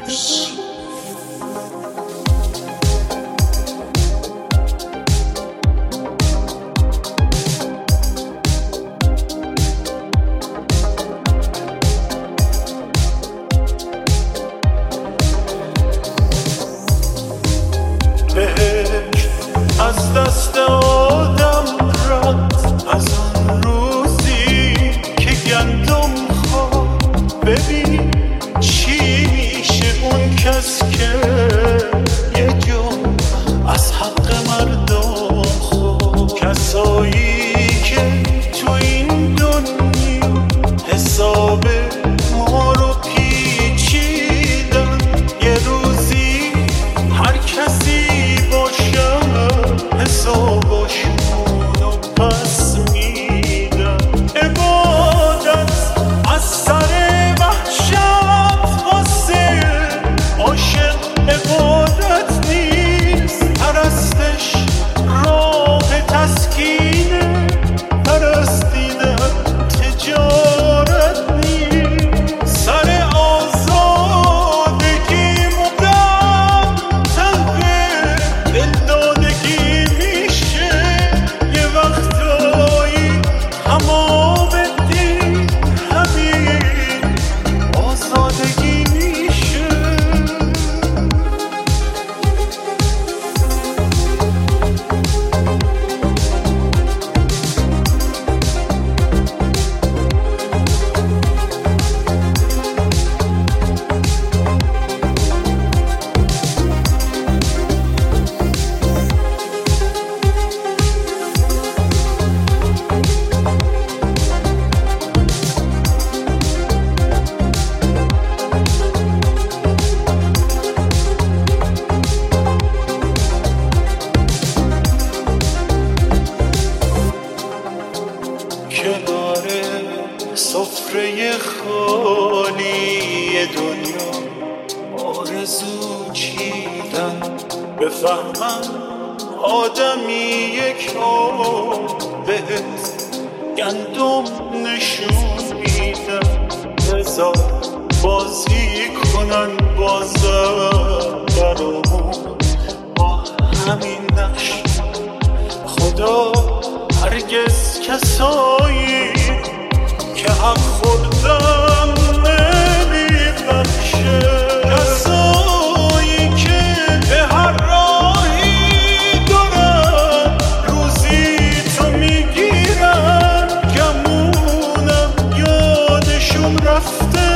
از دست آدم رد از اون روزی که گندم خواب. ببین چی میشه اون کس که یه جا از حق مردم خواب. کسایی که تو این دنیا حساب ما رو پیچیدن، یه روزی هر کسی حسابشونو پس میدن. عبادت از سر وحشت واسه عاشق عبادت نیست. پرستش راه تسکینه، پرستیدن تجارت نیست. سر آزادگی مدام تنبه دلدادگی تمام دین همین آزادگی میشه. کنار سفره خالی دنیا آرزو چیدن، بفهمم آدمی یک بهت گندم نشون میدن. لذا بازی کنن بازم برامون با همین نقش. خدا هرگز کسایی که حق خوردن نمیبخشه. کسایی که به هر راهی دارن روزی تو میگیرن. گمونم یادشون رفته